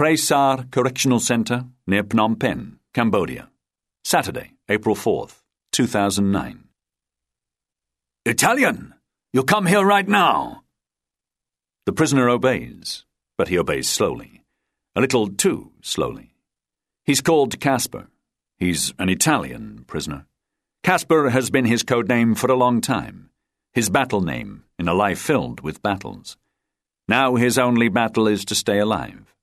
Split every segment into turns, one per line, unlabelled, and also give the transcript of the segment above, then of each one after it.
Prey Sar Correctional Centre, near Phnom Penh, Cambodia. Saturday, April 4th, 2009.
Italian! You come here right now!
The prisoner obeys, but he obeys slowly. A little too slowly. He's called Casper. He's an Italian prisoner. Casper has been his code name for a long time, his battle name in a life filled with battles. Now his only battle is to stay alive.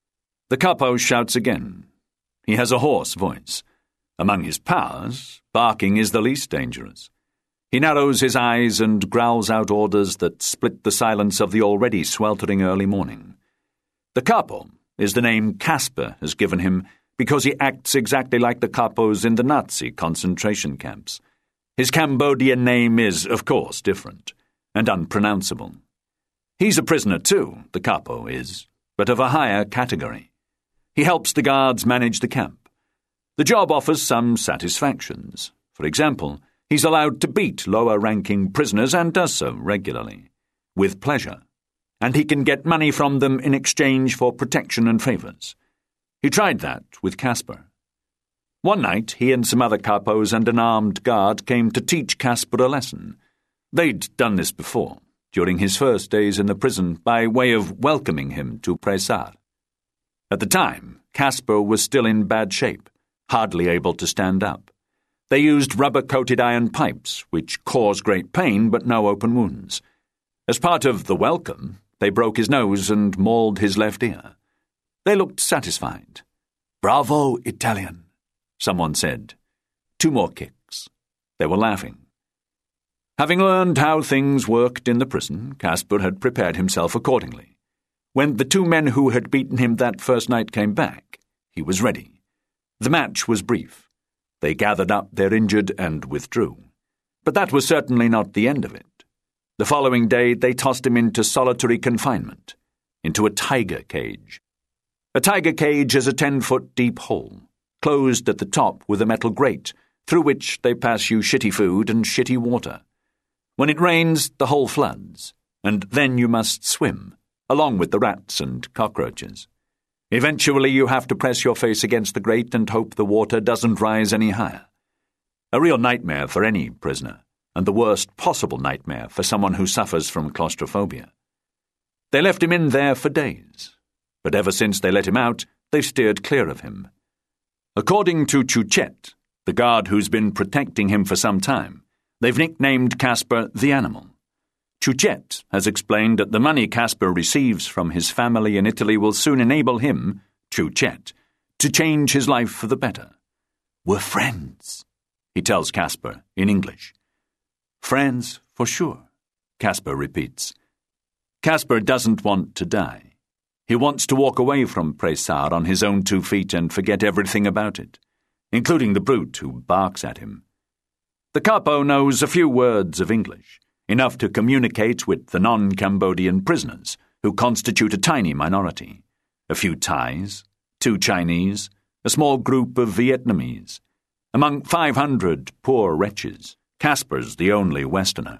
The capo shouts again. He has a hoarse voice. Among his powers, barking is the least dangerous. He narrows his eyes and growls out orders that split the silence of the already sweltering early morning. The capo is the name Casper has given him because he acts exactly like the capos in the Nazi concentration camps. His Cambodian name is, of course, different and unpronounceable. He's a prisoner too, the capo is, but of a higher category. He helps the guards manage the camp. The job offers some satisfactions. For example, he's allowed to beat lower-ranking prisoners and does so regularly, with pleasure, and he can get money from them in exchange for protection and favours. He tried that with Casper. One night, he and some other capos and an armed guard came to teach Casper a lesson. They'd done this before, during his first days in the prison, by way of welcoming him to Prey Sar. At the time, Casper was still in bad shape, hardly able to stand up. They used rubber-coated iron pipes, which cause great pain but no open wounds. As part of the welcome, they broke his nose and mauled his left ear. They looked satisfied. "Bravo, Italian," someone said. 2 more kicks. They were laughing. Having learned how things worked in the prison, Casper had prepared himself accordingly. When the 2 men who had beaten him that first night came back, he was ready. The match was brief. They gathered up their injured and withdrew. But that was certainly not the end of it. The following day they tossed him into solitary confinement, into a tiger cage. A tiger cage is a 10-foot deep hole, closed at the top with a metal grate, through which they pass you shitty food and shitty water. When it rains, the hole floods, and then you must swim, along with the rats and cockroaches. Eventually you have to press your face against the grate and hope the water doesn't rise any higher. A real nightmare for any prisoner, and the worst possible nightmare for someone who suffers from claustrophobia. They left him in there for days, but ever since they let him out, they've steered clear of him. According to Chuchet, the guard who's been protecting him for some time, they've nicknamed Casper the Animal. Chuchet has explained that the money Casper receives from his family in Italy will soon enable him, Chuchet, to change his life for the better. "We're friends," he tells Casper in English. "Friends, for sure," Casper repeats. Casper doesn't want to die. He wants to walk away from Prey Sar on his own 2 feet and forget everything about it, including the brute who barks at him. The capo knows a few words of English, enough to communicate with the non-Cambodian prisoners, who constitute a tiny minority. A few Thais, 2 Chinese, a small group of Vietnamese. Among 500 poor wretches, Casper's the only Westerner.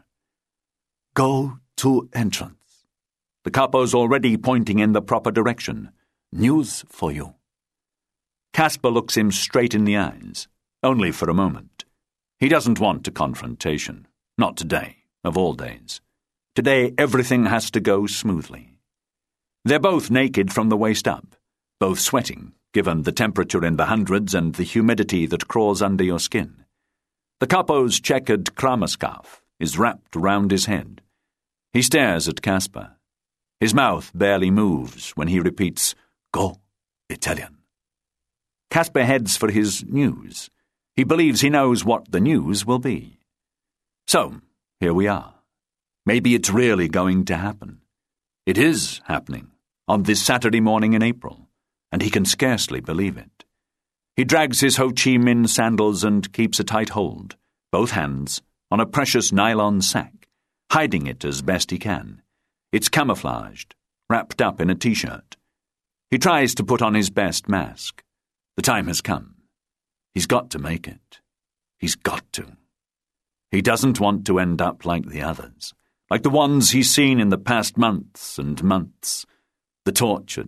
"Go to entrance." The capo's already pointing in the proper direction. "News for you." Casper looks him straight in the eyes, only for a moment. He doesn't want a confrontation. Not today, of all days. Today everything has to go smoothly. They're both naked from the waist up, both sweating, given the temperature in the hundreds and the humidity that crawls under your skin. The capo's checkered kramer scarf is wrapped round his head. He stares at Casper. His mouth barely moves when he repeats, "Go, Italian." Casper heads for his news. He believes he knows what the news will be. So, here we are. Maybe it's really going to happen. It is happening, on this Saturday morning in April, and he can scarcely believe it. He drags his Ho Chi Minh sandals and keeps a tight hold, both hands, on a precious nylon sack, hiding it as best he can. It's camouflaged, wrapped up in a T-shirt. He tries to put on his best mask. The time has come. He's got to make it. He's got to. He doesn't want to end up like the others, like the ones he's seen in the past months and months, the tortured,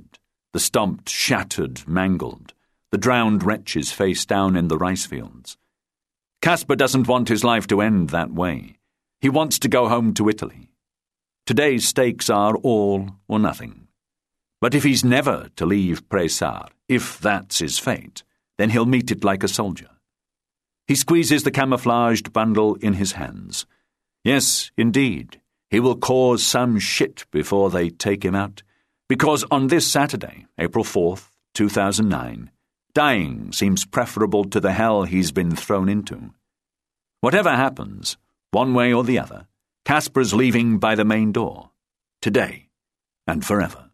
the stomped, shattered, mangled, the drowned wretches face down in the rice fields. Caspar doesn't want his life to end that way. He wants to go home to Italy. Today's stakes are all or nothing. But if he's never to leave Pressar, if that's his fate, then he'll meet it like a soldier. He squeezes the camouflaged bundle in his hands. Yes, indeed, he will cause some shit before they take him out, because on this Saturday, April 4th, 2009, dying seems preferable to the hell he's been thrown into. Whatever happens, one way or the other, Caspar's leaving by the main door, today and forever.